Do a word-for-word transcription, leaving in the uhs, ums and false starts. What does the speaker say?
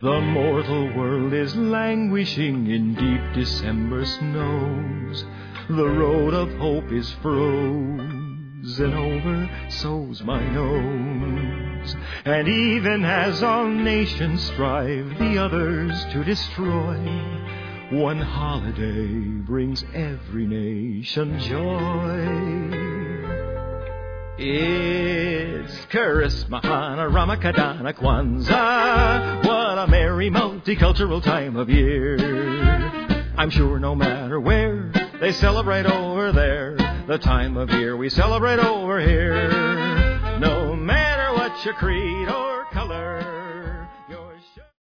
The mortal world is languishing in deep December snows. The road of hope is frozen over, so's my nose. And even as all nations strive the others to destroy, one holiday brings every nation joy. It's Christmas, Hanukkah, Kadana, Kwanzaa. What a merry multicultural time of year. I'm sure no matter where they celebrate over there, the time of year we celebrate over here. No matter what your creed or color,